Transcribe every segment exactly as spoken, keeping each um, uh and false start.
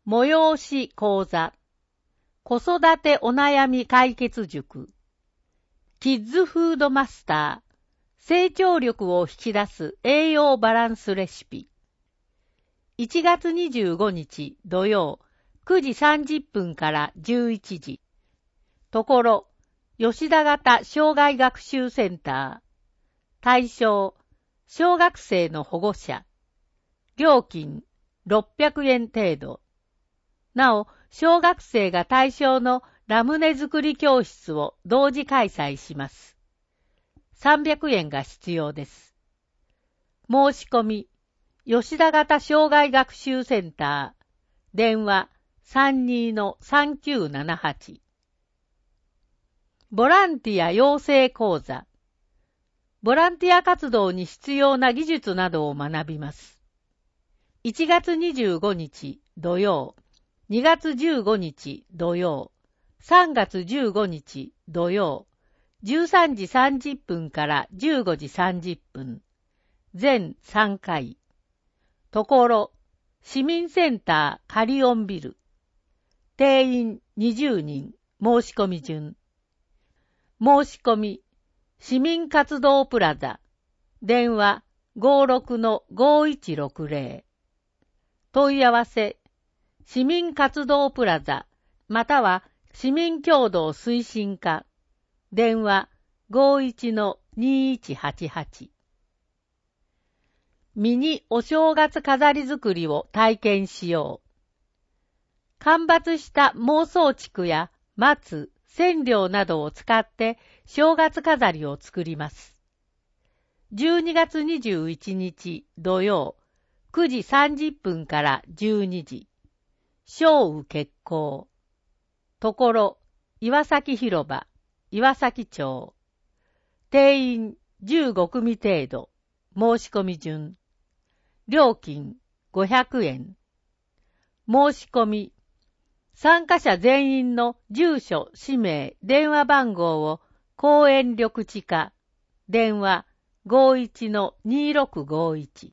催し講座、子育てお悩み解決塾、キッズフードマスター、成長力を引き出す栄養バランスレシピ。いちがつにじゅうごにち土曜くじさんじゅっぷんからじゅういちじ。ところ、吉田型障害学習センター。対象、小学生の保護者。料金、ろっぴゃくえん程度。なお、小学生が対象のラムネ作り教室を同時開催します。さんびゃくえんが必要です。申し込み、吉田型障害学習センター。電話 さんにーのさんきゅうななはち。ボランティア養成講座。ボランティア活動に必要な技術などを学びます。いちがつにじゅうごにち土曜、にがつじゅうごにち土曜、さんがつじゅうごにち土曜、じゅうさんじさんじゅっぷんからじゅうごじさんじゅっぷん。全さんかい。ところ、市民センターカリオンビル。定員にじゅうにん、申し込み順。申し込み、市民活動プラザ。電話 ごーろくのごーいちろくぜろ。問い合わせ、市民活動プラザ、または市民協働推進課。電話 ごーいちのにーいちはちはち。ミニお正月飾り作りを体験しよう。間伐した孟宗竹や松、染料などを使って正月飾りを作ります。じゅうにがつにじゅういちにち土曜くじさんじゅっぷんからじゅうにじ。正雨決行。ところ、岩崎広場、岩崎町。定員じゅうごくみ程度。申し込み順。料金ごひゃくえん。申し込み。参加者全員の住所、氏名、電話番号を公園緑地課。電話 ごーいちのにーろくごーいち。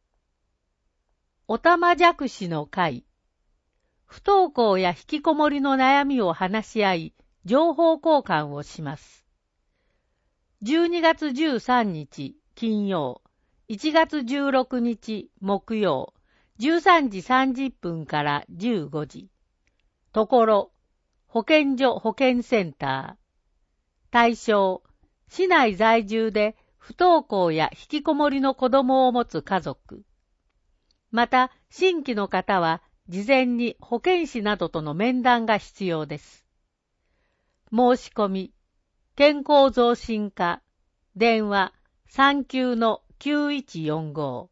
おたまじゃくしの会。不登校や引きこもりの悩みを話し合い、情報交換をします。じゅうにがつじゅうさんにち金曜、いちがつじゅうろくにち木曜、じゅうさんじさんじゅっぷんからじゅうごじ。ところ、保健所保健センター。対象、市内在住で不登校や引きこもりの子供を持つ家族。また、新規の方は、事前に保健師などとの面談が必要です。申し込み、健康増進課、電話 さんきゅうのきゅういちよんご。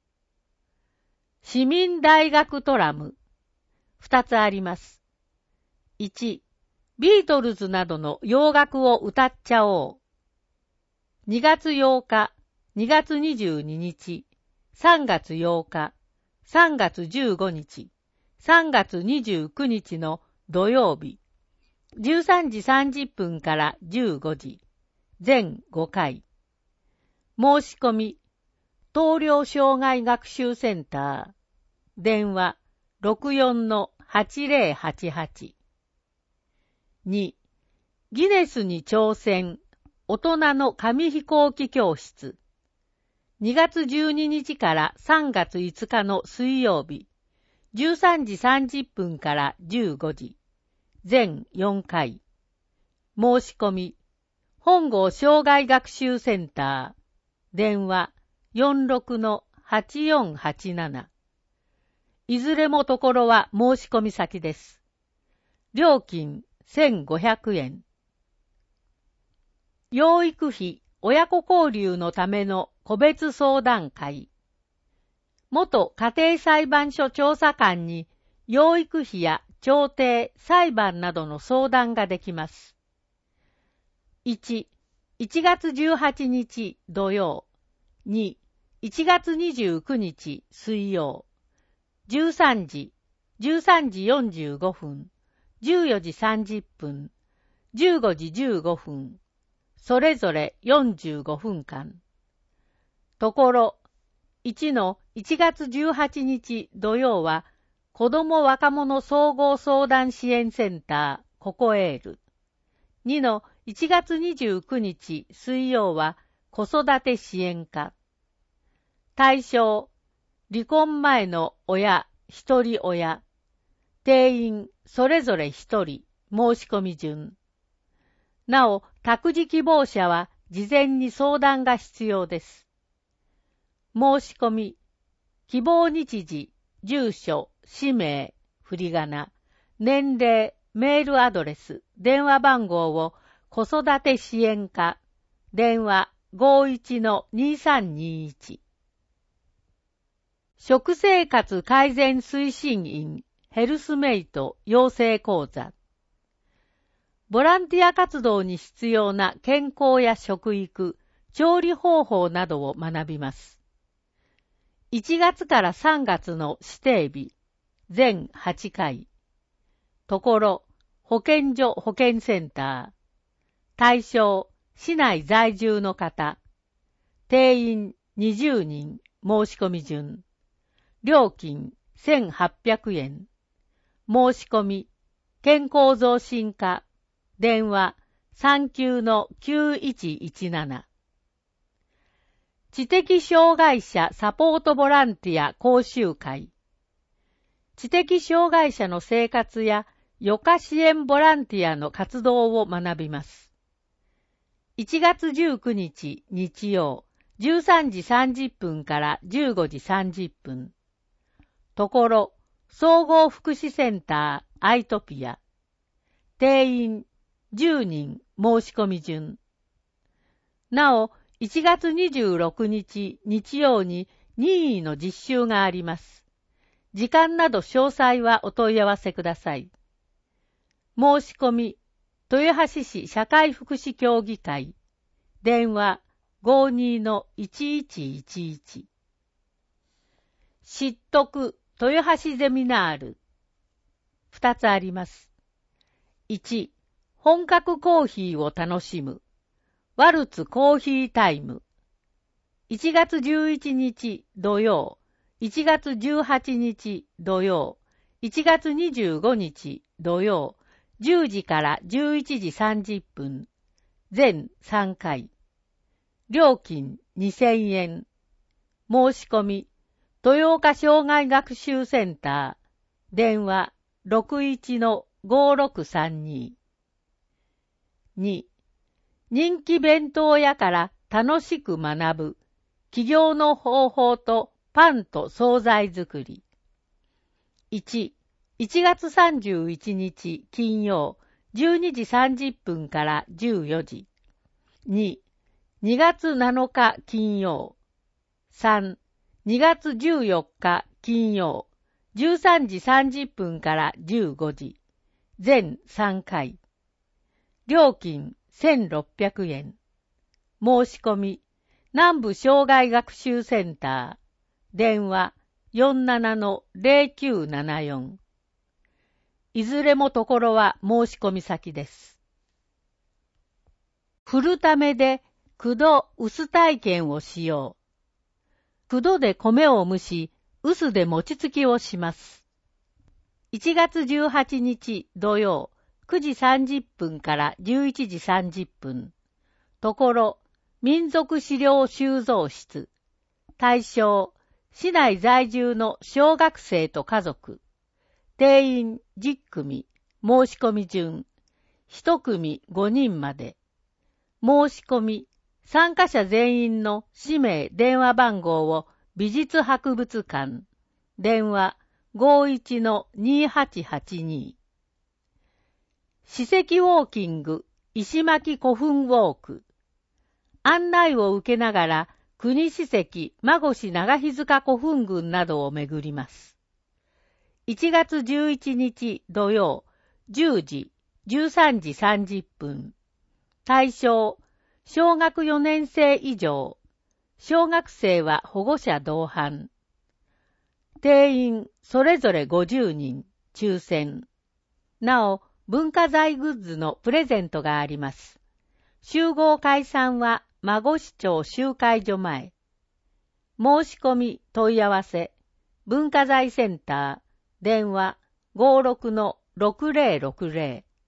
市民大学トラム、ふたつあります。いち、ビートルズなどの洋楽を歌っちゃおう。にがつようか、にがつにじゅうににち、さんがつようか、さんがつじゅうごにち、さんがつにじゅうくにちの土曜日、じゅうさんじさんじゅっぷんからじゅうごじ、全ごかい。申し込み、東陵障害学習センター、電話 ろくよんのはちぜろはちはち。に、ギネスに挑戦、大人の紙飛行機教室。にがつじゅうににちからさんがついつかの水曜日、じゅうさんじさんじゅっぷんからじゅうごじ、全よんかい。申し込み、本郷障害学習センター、電話 よんろくのはちよんはちなな。いずれもところは申し込み先です。料金せんごひゃくえん。養育費親子交流のための個別相談会。元家庭裁判所調査官に養育費や調停、裁判などの相談ができます。いち、いちがつじゅうはちにち土曜。に、いちがつにじゅうくにち水曜。じゅうさんじ、じゅうさんじよんじゅうごふん、じゅうよじさんじゅっぷん、じゅうごじじゅうごふん、それぞれよんじゅうごふんかん。ところ、いちのいちがつじゅうはちにち土曜は子ども若者総合相談支援センターココエール。にのいちがつにじゅうくにち水曜は子育て支援課。対象、離婚前の親、一人親。定員、それぞれ一人、申し込み順。なお、託児希望者は事前に相談が必要です。申し込み、希望日時、住所、氏名、振り仮名、年齢、メールアドレス、電話番号を子育て支援課、電話 ごーいちのにさんにいち。食生活改善推進員ヘルスメイト養成講座。ボランティア活動に必要な健康や食育、調理方法などを学びます。いちがつからさんがつの指定日、全はちかい。ところ、保健所保健センター。対象、市内在住の方。定員にじゅうにん、申し込み順。料金せんはっぴゃくえん。申し込み、健康増進課。電話 さんきゅうのきゅういちいちなな。知的障害者サポートボランティア講習会。知的障害者の生活や余暇支援ボランティアの活動を学びます。いちがつじゅうくにち日曜、じゅうさんじさんじゅっぷんからじゅうごじさんじゅっぷん。ところ、総合福祉センターアイトピア。定員じゅうにん申し込み順。なお、いちがつにじゅうろくにち日曜に任意の実習があります。時間など詳細はお問い合わせください。申し込み、豊橋市社会福祉協議会。電話 ごーにのいちいちいちいち。知っとく豊橋ゼミナール。ふたつあります。いち、本格コーヒーを楽しむ。ワルツコーヒータイム。いちがつじゅういちにち土曜、いちがつじゅうはちにち土曜、いちがつにじゅうごにち土曜、じゅうじからじゅういちじさんじゅっぷん。全さんかい。料金にせんえん。申し込み、豊岡障害学習センター。電話 ろくいちのごーろくさんに。に、人気弁当屋から楽しく学ぶ。起業の方法とパンと惣菜作り。いち、いちがつさんじゅういちにち金曜じゅうにじさんじゅっぷんからじゅうよじ。に、にがつなのか金曜。さん、にがつじゅうよっか金曜じゅうさんじさんじゅっぷんからじゅうごじ。全さんかい。料金せんろっぴゃくえん。申し込み、南部障害学習センター。電話 よんななのぜろきゅうななよん。いずれもところは申し込み先です。振るためで、くど臼体験をしよう。くどで米を蒸し、臼で餅つきをします。いちがつじゅうはちにち土曜、くじさんじゅっぷんからじゅういちじさんじゅっぷん。ところ、民族資料収蔵室。対象、市内在住の小学生と家族。定員じゅっくみ、申し込み順。いちくみごにんまで。申し込み、参加者全員の氏名、電話番号を美術博物館。電話 ごーいちのにはちはちに。史跡ウォーキング、石巻古墳ウォーク。案内を受けながら、国史跡、馬越長日塚古墳群などを巡ります。いちがつじゅういちにち土曜、じゅうじ、じゅうさんじさんじゅっぷん。対象、小学よねんせい以上。小学生は保護者同伴。定員、それぞれごじゅうにん、抽選。なお、文化財グッズのプレゼントがあります。集合解散は馬越町集会所前。申し込み問い合わせ文化財センタ電話 ごろくのろくぜろろくぜろ。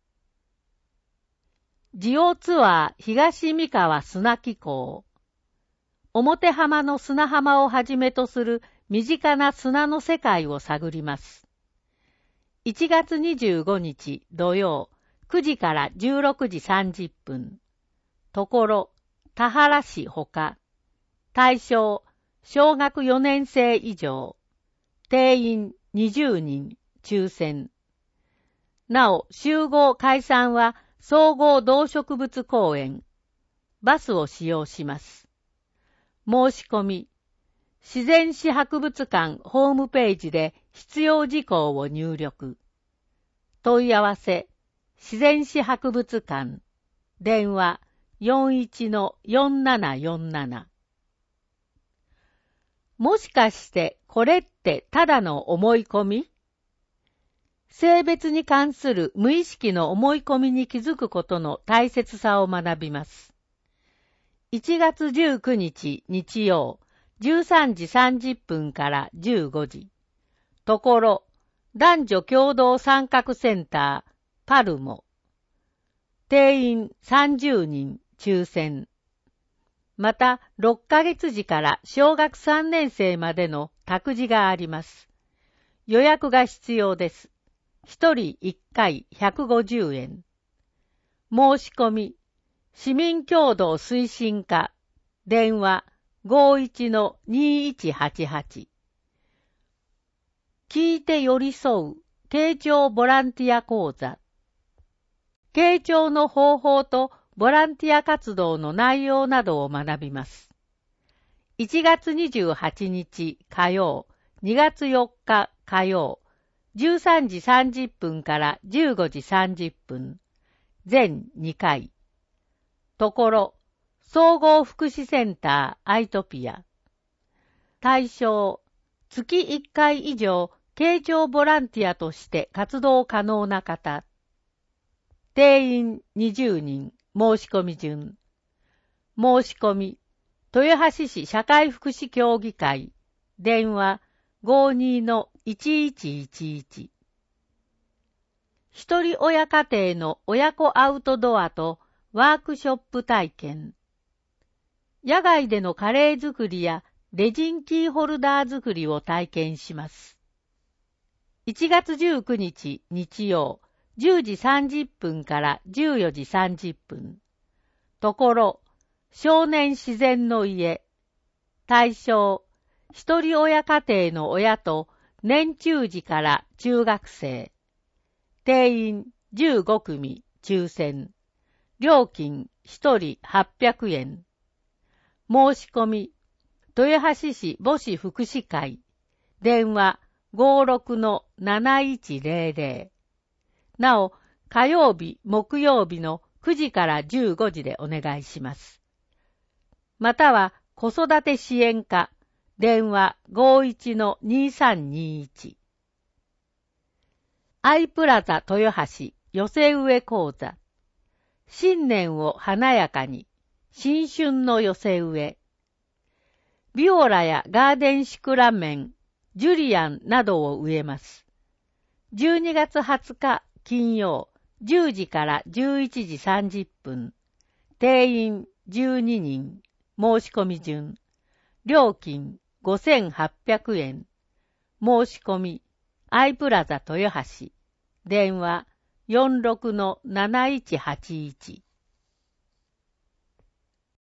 ジオツアー東三河砂気港。表浜の砂浜をはじめとする身近な砂の世界を探ります。いちがつにじゅうごにち土曜くじからじゅうろくじさんじゅっぷん。ところ、田原市ほか。対象、小学よねんせい以上。定員にじゅうにん、抽選。なお、集合解散は総合動植物公園。バスを使用します。申し込み。自然史博物館ホームページで必要事項を入力。問い合わせ。自然史博物館。電話 よんいちのよんななよんなな。もしかしてこれってただの思い込み？性別に関する無意識の思い込みに気づくことの大切さを学びます。いちがつじゅうくにち日曜じゅうさんじさんじゅっぷんからじゅうごじ。ところ、男女共同参画センターパルモ。定員さんじゅうにん抽選。また、ろっかげつじから小学さんねんせいまでの託児があります。予約が必要です。ひとりいっかいひゃくごじゅうえん。申し込み、市民協同推進課、電話 ごいちのにいちはちはち。聞いて寄り添う、慶長ボランティア講座。慶長の方法とボランティア活動の内容などを学びます。いちがつにじゅうはちにち火曜、にがつよっか火曜、じゅうさんじさんじゅっぷんからじゅうごじさんじゅっぷん、全にかい。ところ、総合福祉センターアイトピア。対象、月いっかい以上、慶長ボランティアとして活動可能な方。定員にじゅうにん、申し込み順。申し込み、豊橋市社会福祉協議会、電話 ごにのいちいちいちいち。一人親家庭の親子アウトドアとワークショップ体験。野外でのカレー作りやレジンキーホルダー作りを体験します。いちがつじゅうくにち日曜、じゅうじさんじゅっぷんからじゅうよじさんじゅっぷん。ところ、少年自然の家。対象、一人親家庭の親と年中児から中学生。定員じゅうごくみ抽選。料金ひとりはっぴゃくえん。申し込み、豊橋市母子福祉会。電話 ごろくのなないちぜろぜろ。なお、火曜日、木曜日のくじからじゅうごじでお願いします。または、子育て支援課。電話 ごいちのにさんにいち。アイプラザ豊橋寄せ植え講座。新年を華やかに。新春の寄せ植え。ビオラやガーデンシクラメン、ジュリアンなどを植えます。じゅうにがつはつか金曜じゅうじからじゅういちじさんじゅっぷん。定員じゅうににん。申し込み順。料金ごせんはっぴゃくえん。申し込み、アイプラザ豊橋。電話 よんろくのなないちはちいち。